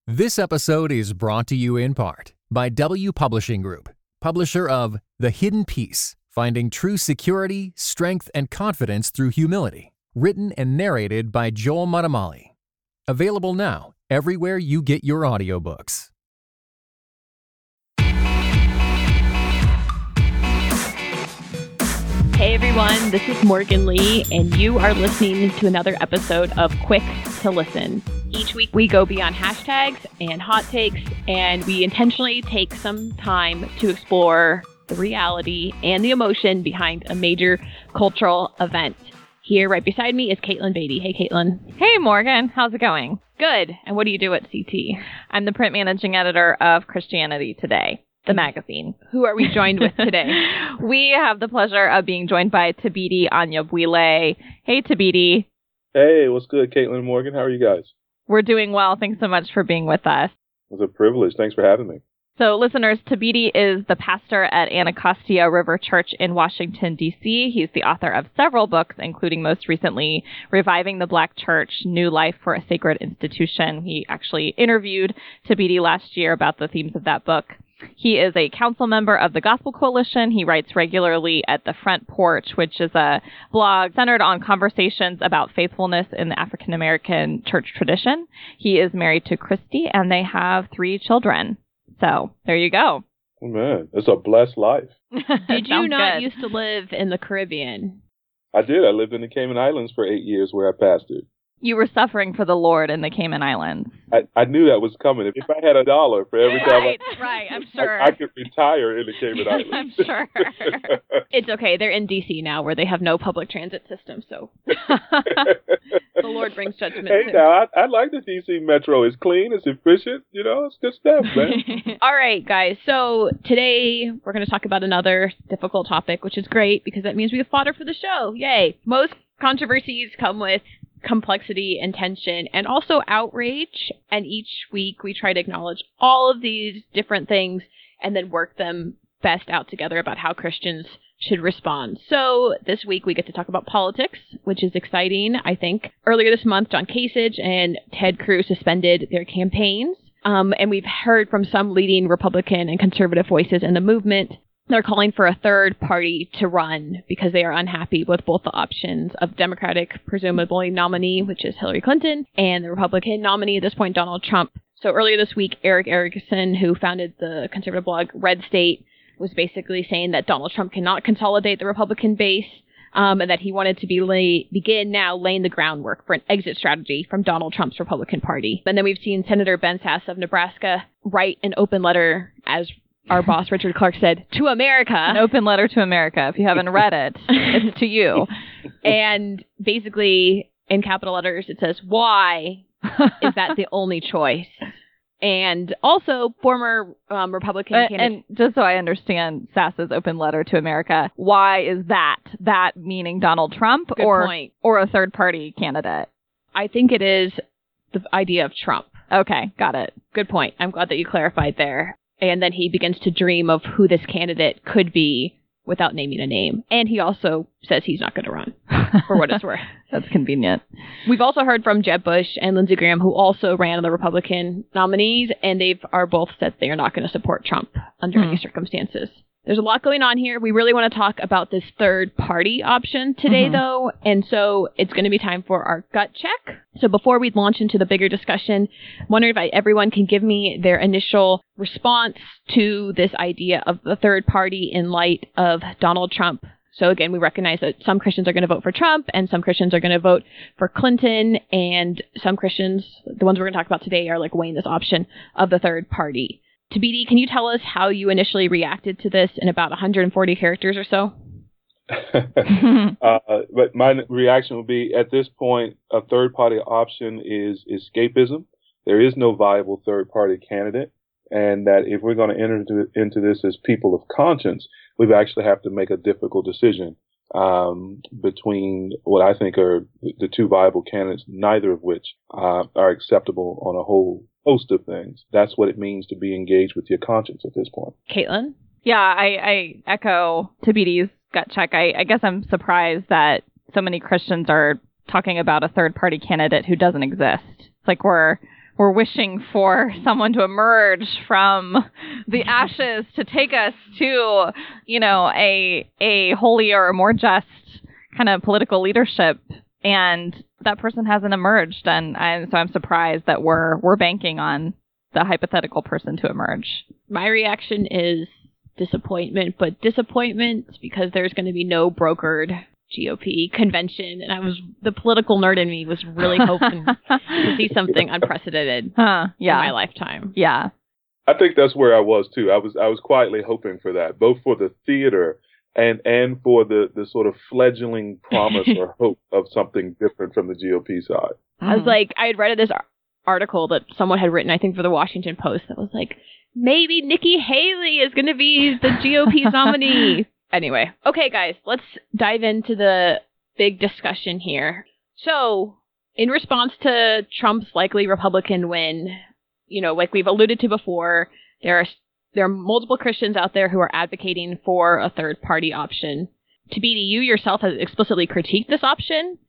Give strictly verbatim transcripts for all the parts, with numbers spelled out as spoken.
This episode is brought to you in part by W Publishing Group, publisher of The Hidden Peace, Finding True Security, Strength, and Confidence Through Humility, written and narrated by Joel Muddamalle. Available now everywhere you get your audiobooks. Hey everyone, this is Morgan Lee, and you are listening to another episode of Quick to Listen. Each week we go beyond hashtags and hot takes, and we intentionally take some time to explore the reality and the emotion behind a major cultural event. Here right beside me is Caitlin Beatty. Hey Caitlin. Hey Morgan, how's it going? Good. And what do you do at C T? I'm the print managing editor of Christianity Today, the magazine. Who are we joined with today? We have the pleasure of being joined by Thabiti Anyabwile. Hey Thabiti. Hey, what's good, Caitlin and Morgan? How are you guys? We're doing well. Thanks so much for being with us. It's a privilege. Thanks for having me. So, listeners, Thabiti is the pastor at Anacostia River Church in Washington, D C He's the author of several books, including most recently Reviving the Black Church, New Life for a Sacred Institution. He actually interviewed Thabiti last year about the themes of that book. He is a council member of the Gospel Coalition. He writes regularly at The Front Porch, which is a blog centered on conversations about faithfulness in the African American church tradition. He is married to Christy, and they have three children. So there you go. Oh, man, it's a blessed life. Did you not good. used to live in the Caribbean? I did. I lived in the Cayman Islands for eight years where I pastored. You were suffering for the Lord in the Cayman Islands. I, I knew that was coming. If I had a dollar for every time Right, I, right, I'm sure. I, I could retire in the Cayman Islands. I'm sure. It's okay. They're in D C now where they have no public transit system, so the Lord brings judgment Hey, too. now, I, I like the D C Metro. It's clean, it's efficient, you know, it's good stuff, man. All right, guys. So today we're going to talk about another difficult topic, which is great because that means we have fodder for the show. Yay. Most controversies come with complexity and tension and also outrage. And each week we try to acknowledge all of these different things and then work them best out together about how Christians should respond. So this week we get to talk about politics, which is exciting, I think. Earlier this month, John Kasich and Ted Cruz suspended their campaigns. Um, and we've heard from some leading Republican and conservative voices in the movement. They're calling for a third party to run because they are unhappy with both the options of Democratic, presumably nominee, which is Hillary Clinton, and the Republican nominee at this point, Donald Trump. So earlier this week, Eric Erickson, who founded the conservative blog Red State, was basically saying that Donald Trump cannot consolidate the Republican base, um, and that he wanted to be lay, begin now laying the groundwork for an exit strategy from Donald Trump's Republican Party. And then we've seen Senator Ben Sasse of Nebraska write an open letter, as our boss Richard Clark said, to America. An open letter to America. If you haven't read it, it's to you. And basically, in capital letters, it says, why is that the only choice? And also, former um, Republican Uh, candidate. and just so I understand Sasse's open letter to America, why is that? That meaning Donald Trump Good or point. or a third party candidate? I think it is the idea of Trump. Okay, got it. Good point. I'm glad that you clarified there. And then he begins to dream of who this candidate could be without naming a name. And he also says he's not going to run, for what it's worth. That's convenient. We've also heard from Jeb Bush and Lindsey Graham, who also ran on the Republican nominees, and they've are both said they are not going to support Trump under Hmm. any circumstances. There's a lot going on here. We really want to talk about this third party option today, Mhm. though, and so it's going to be time for our gut check. So before we launch into the bigger discussion, I wonder if I, everyone can give me their initial response to this idea of the third party in light of Donald Trump. So again, we recognize that some Christians are going to vote for Trump and some Christians are going to vote for Clinton, and some Christians, the ones we're going to talk about today, are like weighing this option of the third party. Thabiti, can you tell us how you initially reacted to this in about one hundred forty characters or so? uh, but my reaction would be, at this point, a third-party option is escapism. There is no viable third-party candidate, and that if we're going to enter into, into this as people of conscience, we actually have to make a difficult decision um, between what I think are the two viable candidates, neither of which uh, are acceptable on a whole host of things. That's what it means to be engaged with your conscience at this point. Caitlin? Yeah, I, I echo Thabiti's gut check. I, I guess I'm surprised that so many Christians are talking about a third party candidate who doesn't exist. It's like we're we're wishing for someone to emerge from the ashes to take us to, you know, a a holier, more just kind of political leadership. And that person hasn't emerged, and, and so I'm surprised that we're we're banking on the hypothetical person to emerge. My reaction is disappointment, but disappointment because there's going to be no brokered G O P convention, and I was the political nerd in me was really hoping to see something unprecedented huh, yeah. in my lifetime. Yeah, I think that's where I was too. I was I was quietly hoping for that, both for the theater and and for the, the sort of fledgling promise or hope of something different from the G O P side. I was like, I had read this article that someone had written, I think for the Washington Post, that was like, maybe Nikki Haley is going to be the G O P nominee. Anyway, okay, guys, let's dive into the big discussion here. So, in response to Trump's likely Republican win, you know, like we've alluded to before, there are there are multiple Christians out there who are advocating for a third-party option. Tabidi, you yourself have explicitly critiqued this option.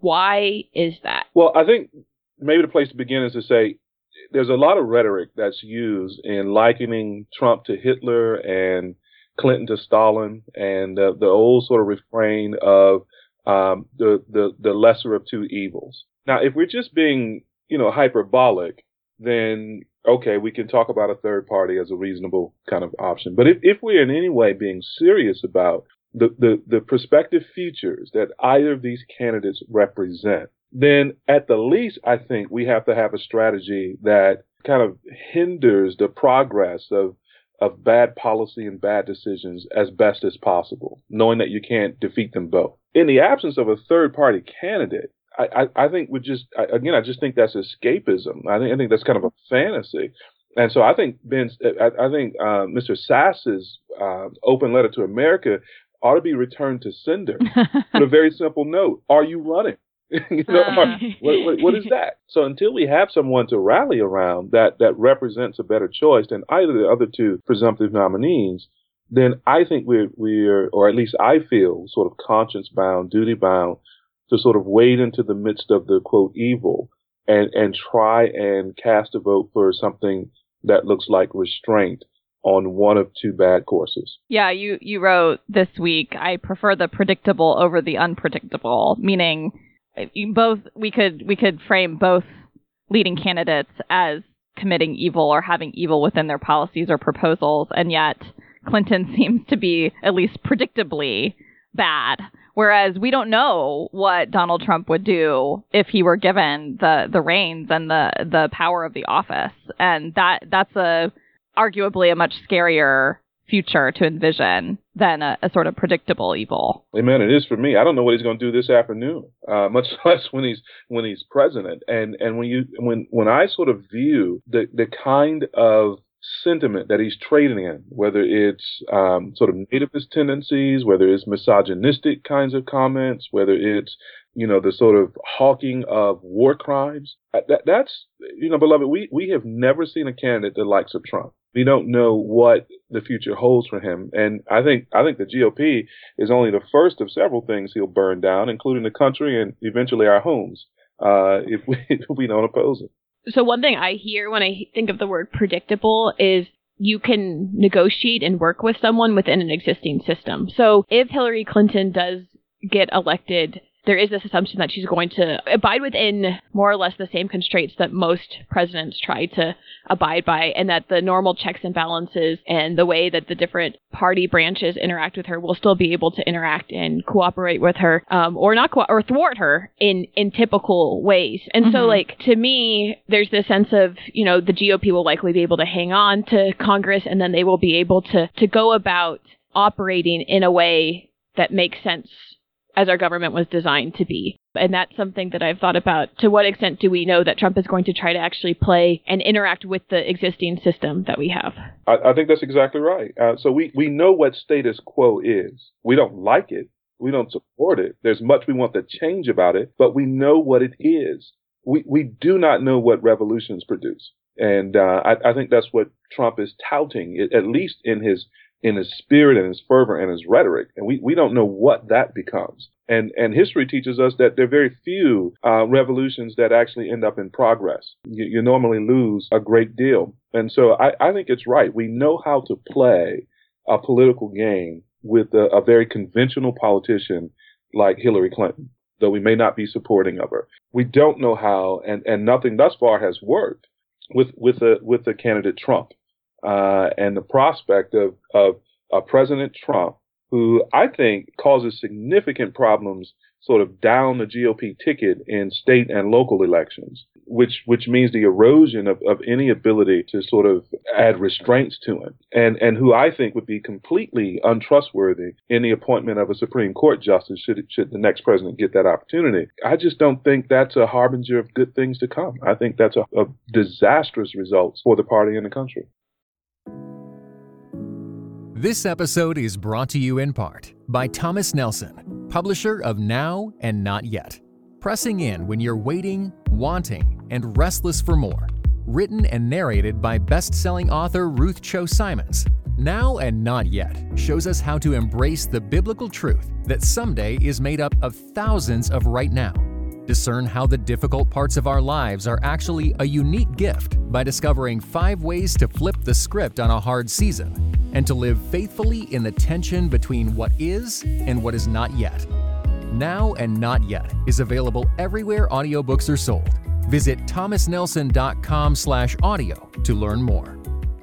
Why is that? Well, I think maybe the place to begin is to say there's a lot of rhetoric that's used in likening Trump to Hitler and Clinton to Stalin, and uh, the old sort of refrain of um, the, the the lesser of two evils. Now, if we're just being, you know, hyperbolic, then okay, we can talk about a third party as a reasonable kind of option. But if, if we're in any way being serious about the, the, the prospective futures that either of these candidates represent, then at the least, I think we have to have a strategy that kind of hinders the progress of of bad policy and bad decisions as best as possible, knowing that you can't defeat them both. In the absence of a third-party candidate, I, I, I think we just, I, again, I just think that's escapism. I think I think that's kind of a fantasy. And so I think Ben, I, I think uh, Mister Sass's uh, open letter to America ought to be returned to sender with a very simple note. Are you running? you know, uh. what, what, what is that? So until we have someone to rally around that that represents a better choice than either of the other two presumptive nominees, then I think we're, we're, or at least I feel sort of conscience bound, duty bound to sort of wade into the midst of the quote evil and, and try and cast a vote for something that looks like restraint on one of two bad courses. Yeah, you, you wrote this week, I prefer the predictable over the unpredictable, meaning both we could we could frame both leading candidates as committing evil or having evil within their policies or proposals, and yet Clinton seems to be at least predictably bad. Whereas we don't know what Donald Trump would do if he were given the, the reins and the, the power of the office. And that that's a arguably a much scarier future to envision than a, a sort of predictable evil. Amen. It is for me. I don't know what he's going to do this afternoon, uh, much less when he's when he's president. And and when you when when I sort of view the the kind of sentiment that he's trading in, whether it's um, sort of nativist tendencies, whether it's misogynistic kinds of comments, whether it's, you know, the sort of hawking of war crimes, that, that's, you know, beloved, we, we have never seen a candidate the likes of Trump. We don't know what the future holds for him. And I think I think the G O P is only the first of several things he'll burn down, including the country and eventually our homes, uh, if we if we don't oppose it. So one thing I hear when I think of the word predictable is you can negotiate and work with someone within an existing system. So if Hillary Clinton does get elected, there is this assumption that she's going to abide within more or less the same constraints that most presidents try to abide by, and that the normal checks and balances and the way that the different party branches interact with her will still be able to interact and cooperate with her, um, or not co- or thwart her in, in typical ways. And mm-hmm. so, like, to me, there's this sense of, you know, the G O P will likely be able to hang on to Congress, and then they will be able to, to go about operating in a way that makes sense as our government was designed to be. And that's something that I've thought about. To what extent do we know that Trump is going to try to actually play and interact with the existing system that we have? I, I think that's exactly right. Uh, so we, we know what status quo is. We don't like it. We don't support it. There's much we want to change about it, but we know what it is. We, we do not know what revolutions produce. And uh, I, I think that's what Trump is touting, at least in his in his spirit and his fervor and his rhetoric. And we, we don't know what that becomes. And and history teaches us that there are very few uh, revolutions that actually end up in progress. You, you normally lose a great deal. And so I, I think it's right. We know how to play a political game with a, a very conventional politician like Hillary Clinton, though we may not be supporting of her. We don't know how, and, and nothing thus far has worked with with the with the candidate Trump, uh, and the prospect of of uh, President Trump, who I think causes significant problems sort of down the G O P ticket in state and local elections, which which means the erosion of, of any ability to sort of add restraints to him, and and who I think would be completely untrustworthy in the appointment of a Supreme Court justice should should the next president get that opportunity. I just don't think that's a harbinger of good things to come. I think that's a, a disastrous result for the party and the country. This episode is brought to you in part by Thomas Nelson, publisher of Now and Not Yet. Pressing in when you're waiting, wanting, and restless for more. Written and narrated by best-selling author Ruth Cho Simons. Now and Not Yet shows us how to embrace the biblical truth that someday is made up of thousands of right now. Discern how the difficult parts of our lives are actually a unique gift by discovering five ways to flip the script on a hard season and to live faithfully in the tension between what is and what is not yet. Now and Not Yet is available everywhere audiobooks are sold. Visit thomasnelson.com slash audio to learn more.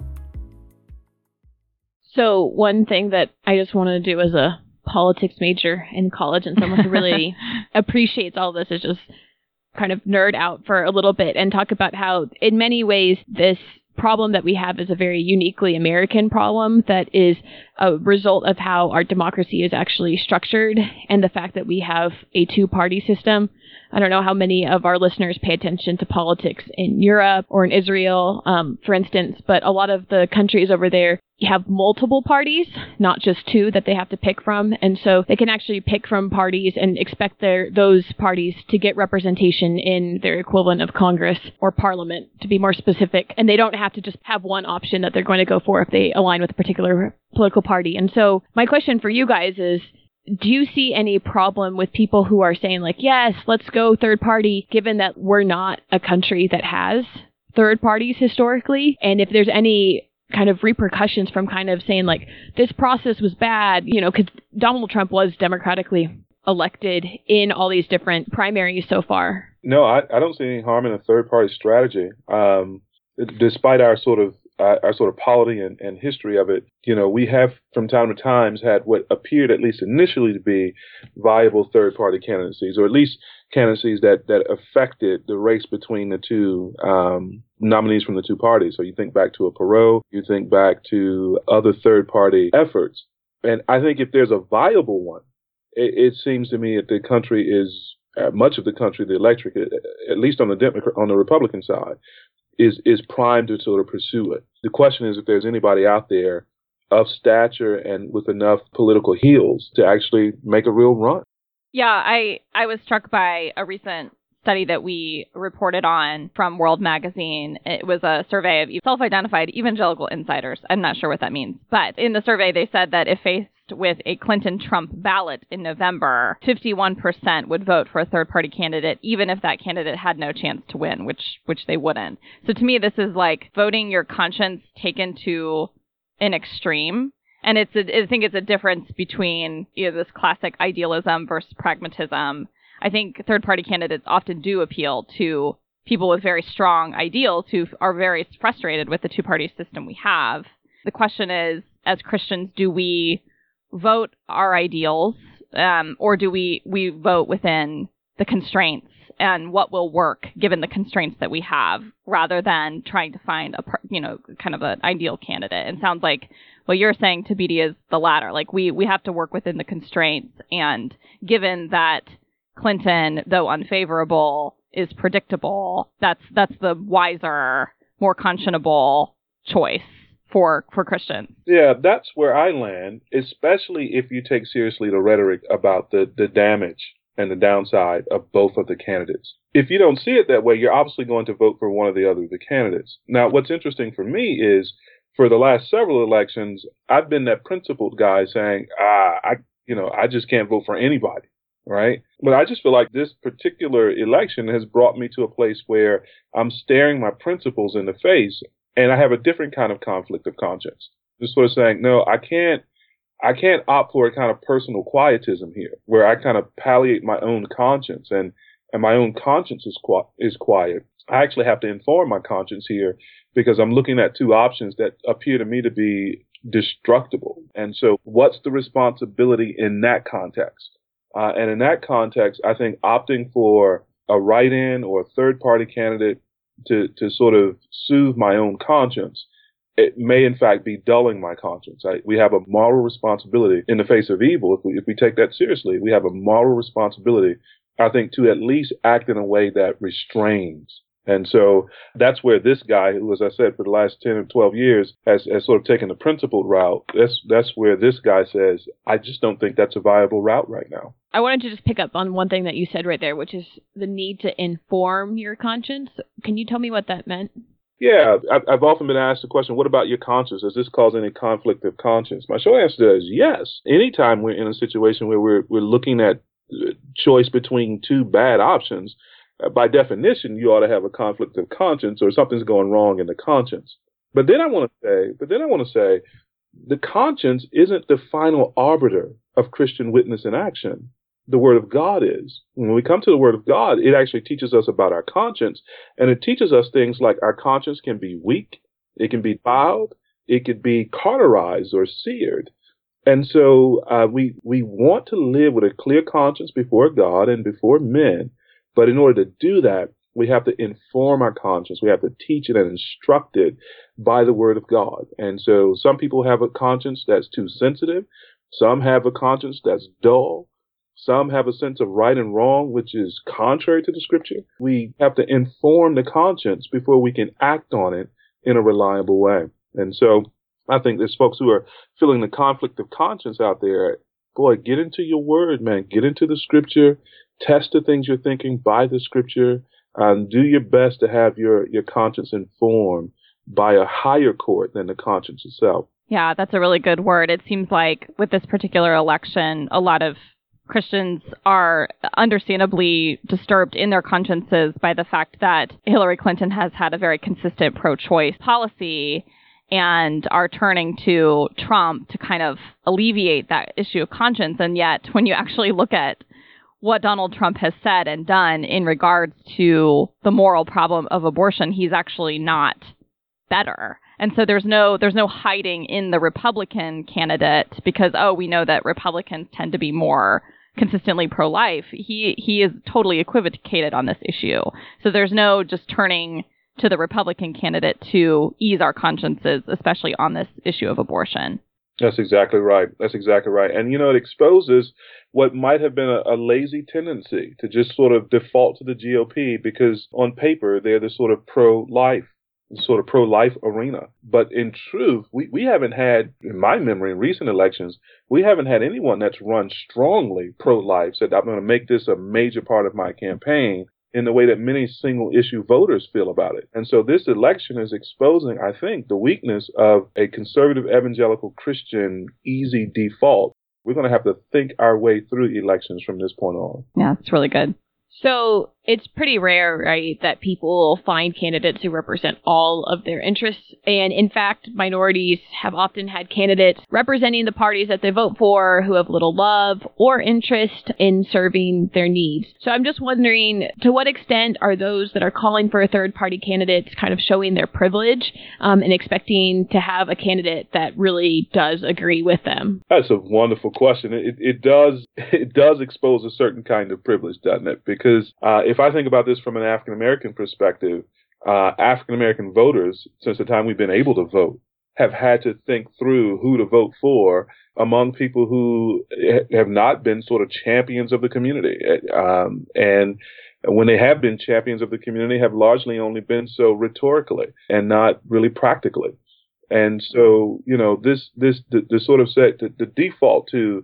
So one thing that I just want to do as a politics major in college and someone who really appreciates all this is just kind of nerd out for a little bit and talk about how in many ways this problem that we have is a very uniquely American problem that is a result of how our democracy is actually structured and the fact that we have a two-party system. I don't know how many of our listeners pay attention to politics in Europe or in Israel, um, for instance, but a lot of the countries over there have multiple parties, not just two that they have to pick from. And so they can actually pick from parties and expect their those parties to get representation in their equivalent of Congress or Parliament, to be more specific. And they don't have to just have one option that they're going to go for if they align with a particular political party. And so my question for you guys is, do you see any problem with people who are saying like, yes, let's go third party, given that we're not a country that has third parties historically? And if there's any kind of repercussions from kind of saying like, this process was bad, you know, because Donald Trump was democratically elected in all these different primaries so far. No, I, I don't see any harm in a third party strategy. Um, despite our sort of Uh, our sort of polity and, and history of it, you know, we have from time to time had what appeared at least initially to be viable third-party candidacies, or at least candidacies that, that affected the race between the two um, nominees from the two parties. So you think back to a Perot, you think back to other third-party efforts. And I think if there's a viable one, it, it seems to me that the country is, uh, much of the country, the electorate, at least on the Democrat, on the Republican side, is is primed to sort of pursue it. The question is if there's anybody out there of stature and with enough political heels to actually make a real run. Yeah, I, I was struck by a recent study that we reported on from World Magazine. It was a survey of self-identified evangelical insiders. I'm not sure what that means. But in the survey, they said that if faced with a Clinton-Trump ballot in November, fifty-one percent would vote for a third-party candidate, even if that candidate had no chance to win, which which they wouldn't. So to me, this is like voting your conscience taken to an extreme. And it's a, I think it's a difference between, you know, this classic idealism versus pragmatism. I think third-party candidates often do appeal to people with very strong ideals who are very frustrated with the two-party system we have. The question is, as Christians, do we vote our ideals, um, or do we, we vote within the constraints and what will work given the constraints that we have, rather than trying to find a, you know, kind of an ideal candidate? And sounds like what you're saying, Thabiti, is the latter. Like we, we have to work within the constraints, and given that Clinton, though unfavorable, is predictable, that's that's the wiser, more conscionable choice for for Christians. Yeah, that's where I land, especially if you take seriously the rhetoric about the, the damage and the downside of both of the candidates. If you don't see it that way, you're obviously going to vote for one or the other of the candidates. Now, what's interesting for me is for the last several elections, I've been that principled guy saying, ah, I, you know, I just can't vote for anybody, right? But I just feel like this particular election has brought me to a place where I'm staring my principles in the face, and I have a different kind of conflict of conscience. Just sort of saying, no, I can't, I can't opt for a kind of personal quietism here, where I kind of palliate my own conscience, and, and my own conscience is qui- is quiet. I actually have to inform my conscience here because I'm looking at two options that appear to me to be destructible. And so what's the responsibility in that context? Uh, and in that context, I think opting for a write-in or a third-party candidate to, to sort of soothe my own conscience, it may in fact be dulling my conscience. I, we have a moral responsibility in the face of evil. If we, if we take that seriously, we have a moral responsibility, I think, to at least act in a way that restrains. And so that's where this guy, who, as I said, for the last ten or twelve years, has, has sort of taken the principled route. That's, that's where this guy says, I just don't think that's a viable route right now. I wanted to just pick up on one thing that you said right there, which is the need to inform your conscience. Can you tell me what that meant? Yeah, I've, I've often been asked the question, what about your conscience? Does this cause any conflict of conscience? My short answer to that is yes. Anytime we're in a situation where we're, we're looking at choice between two bad options, Uh, by definition, you ought to have a conflict of conscience or something's going wrong in the conscience. But then I want to say, but then I want to say, the conscience isn't the final arbiter of Christian witness in action. The Word of God is. When we come to the Word of God, it actually teaches us about our conscience, and it teaches us things like our conscience can be weak, it can be bowed, it could be cauterized or seared. And so uh, we we want to live with a clear conscience before God and before men. But in order to do that, we have to inform our conscience. We have to teach it and instruct it by the Word of God. And so some people have a conscience that's too sensitive. Some have a conscience that's dull. Some have a sense of right and wrong, which is contrary to the Scripture. We have to inform the conscience before we can act on it in a reliable way. And so I think there's folks who are feeling the conflict of conscience out there. Boy, get into your Word, man. Get into the Scripture. Test the things you're thinking by the Scripture, and do your best to have your, your conscience informed by a higher court than the conscience itself. Yeah, that's a really good word. It seems like with this particular election, a lot of Christians are understandably disturbed in their consciences by the fact that Hillary Clinton has had a very consistent pro-choice policy and are turning to Trump to kind of alleviate that issue of conscience. And yet, when you actually look at what Donald Trump has said and done in regards to the moral problem of abortion, he's actually not better. And so there's no there's no hiding in the Republican candidate because, oh, we know that Republicans tend to be more consistently pro-life. He he is totally equivocated on this issue. So there's no just turning to the Republican candidate to ease our consciences, especially on this issue of abortion. That's exactly right. That's exactly right. And, you know, it exposes what might have been a, a lazy tendency to just sort of default to the G O P because on paper, they're the sort of pro-life, sort of pro-life arena. But in truth, we, we haven't had, in my memory, in recent elections, we haven't had anyone that's run strongly pro-life, said, I'm going to make this a major part of my campaign in the way that many single-issue voters feel about it. And so this election is exposing, I think, the weakness of a conservative evangelical Christian easy default. We're going to have to think our way through elections from this point on. Yeah, it's really good. So it's pretty rare, right, that people find candidates who represent all of their interests. And in fact, minorities have often had candidates representing the parties that they vote for who have little love or interest in serving their needs. So I'm just wondering, to what extent are those that are calling for a third-party candidate kind of showing their privilege um, and expecting to have a candidate that really does agree with them? That's a wonderful question. It, it does it does expose a certain kind of privilege, doesn't it? Because uh, if I think about this from an African-American perspective, uh, African-American voters, since the time we've been able to vote, have had to think through who to vote for among people who have not been sort of champions of the community. Um, and when they have been champions of the community, have largely only been so rhetorically and not really practically. And so, you know, this, this, the, the sort of set, the, the default to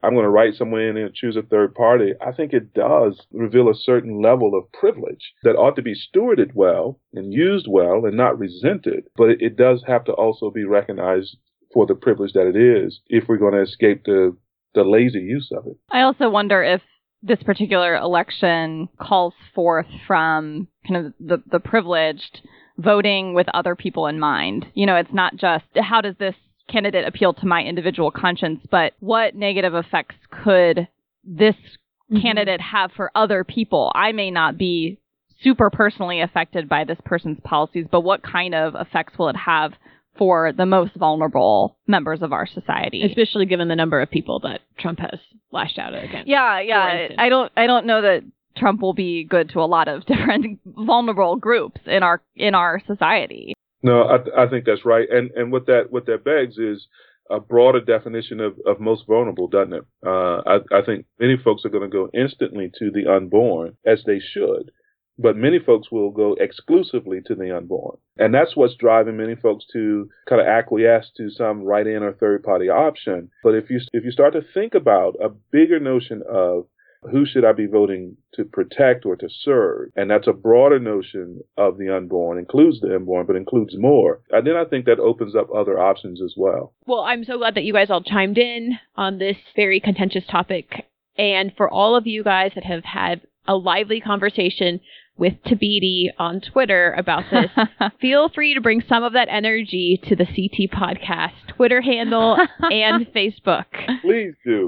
I'm going to write someone in and choose a third party, I think it does reveal a certain level of privilege that ought to be stewarded well and used well and not resented. But it, it does have to also be recognized for the privilege that it is if we're going to escape the, the lazy use of it. I also wonder if this particular election calls forth from kind of the, the privileged voting with other people in mind. You know, it's not just how does this candidate appeal to my individual conscience, but what negative effects could this mm-hmm. candidate have for other people? I may not be super personally affected by this person's policies, but what kind of effects will it have for the most vulnerable members of our society? Especially given the number of people that Trump has lashed out against. Yeah, yeah. I don't I don't know that Trump will be good to a lot of different vulnerable groups in our in our society. No, I, th- I think that's right. And and what that what that begs is a broader definition of, of most vulnerable, doesn't it? Uh, I, I think many folks are going to go instantly to the unborn, as they should. But many folks will go exclusively to the unborn. And that's what's driving many folks to kind of acquiesce to some write-in or third-party option. But if you if you start to think about a bigger notion of who should I be voting to protect or to serve, and that's a broader notion of the unborn, includes the unborn, but includes more, and then I think that opens up other options as well. Well, I'm so glad that you guys all chimed in on this very contentious topic. And for all of you guys that have had a lively conversation with Thabiti on Twitter about this, feel free to bring some of that energy to the C T Podcast Twitter handle and Facebook. Please do.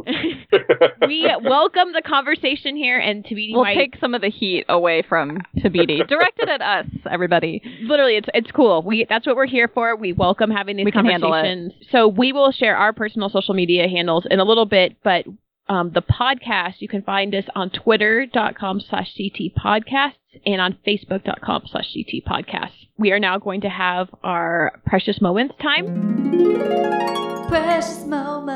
We welcome the conversation here, and Thabiti We'll might... take some of the heat away from Thabiti. Directed at us, everybody. Literally, it's it's cool. We That's what we're here for. We welcome having these we conversations. So we will share our personal social media handles in a little bit, but Um, the podcast, you can find us on twitter.com slash CT podcasts and on facebook.com slash CT podcasts. We are now going to have our Precious Moments time. Precious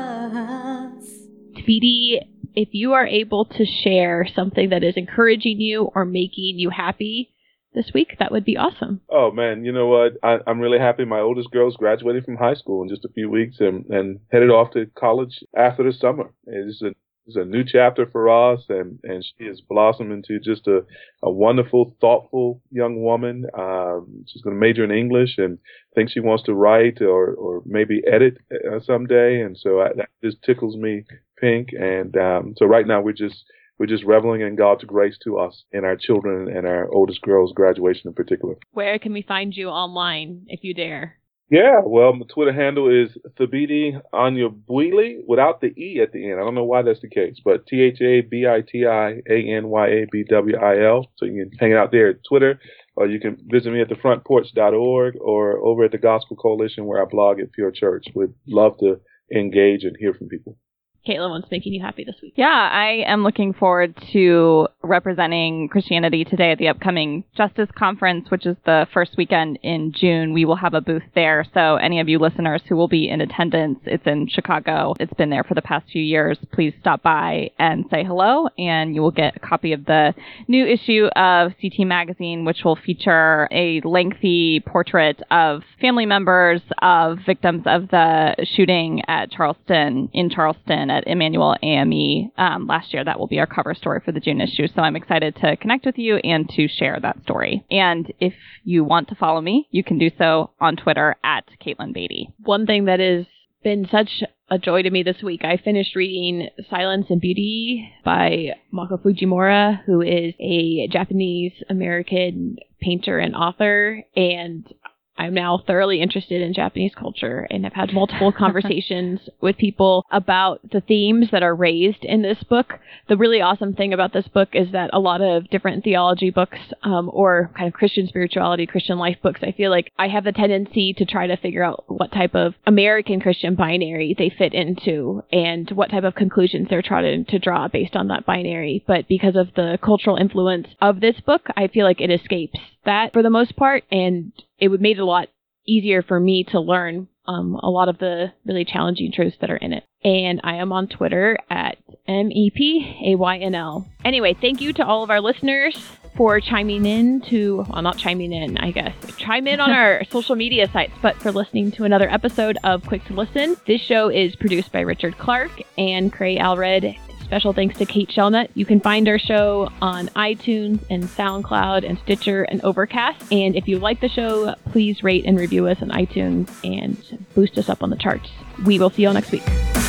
Moments. Thabiti, if you are able to share something that is encouraging you or making you happy this week, that would be awesome. Oh, man, you know what? I, I'm really happy. My oldest girl's graduating from high school in just a few weeks and, and headed off to college after the summer. It's a, it's a new chapter for us, and, and she has blossomed into just a, a wonderful, thoughtful young woman. Um, she's going to major in English and thinks she wants to write or, or maybe edit uh, someday. And so I, that just tickles me pink. And um, so right now we're just We're just reveling in God's grace to us and our children and our oldest girl's graduation in particular. Where can we find you online, if you dare? Yeah, well, my Twitter handle is Thabiti Anyabwile without the E at the end. I don't know why that's the case, but T H A B I T I A N Y A B W I L. So you can hang out there at Twitter, or you can visit me at the front porch dot org or over at the Gospel Coalition where I blog at Pure Church. We'd love to engage and hear from people. Caitlin, what's making you happy this week? Yeah, I am looking forward to representing Christianity Today at the upcoming Justice Conference, which is the first weekend in June. We will have a booth there. So any of you listeners who will be in attendance, it's in Chicago. It's been there for the past few years. Please stop by and say hello, and you will get a copy of the new issue of C T Magazine, which will feature a lengthy portrait of family members of victims of the shooting at Charleston, in Charleston, at Emmanuel A M E um, last year. That will be our cover story for the June issue. So I'm excited to connect with you and to share that story. And if you want to follow me, you can do so on Twitter at Caitlin Beatty. One thing that has been such a joy to me this week, I finished reading Silence and Beauty by Mako Fujimura, who is a Japanese-American painter and author, and I'm now thoroughly interested in Japanese culture and have had multiple conversations with people about the themes that are raised in this book. The really awesome thing about this book is that a lot of different theology books um, or kind of Christian spirituality, Christian life books, I feel like I have the tendency to try to figure out what type of American Christian binary they fit into and what type of conclusions they're trying to draw based on that binary. But because of the cultural influence of this book, I feel like it escapes that for the most part, and it would made it a lot easier for me to learn um, a lot of the really challenging truths that are in it. And I am on Twitter at M E P A Y N L. Anyway, thank you to all of our listeners. for chiming in to, well, not chiming in, I guess. Chime in on our social media sites, but for listening to another episode of Quick to Listen. This show is produced by Richard Clark and Cray Alred. Special thanks to Kate Shellnut. You can find our show on iTunes and SoundCloud and Stitcher and Overcast. And if you like the show, please rate and review us on iTunes and boost us up on the charts. We will see you all next week.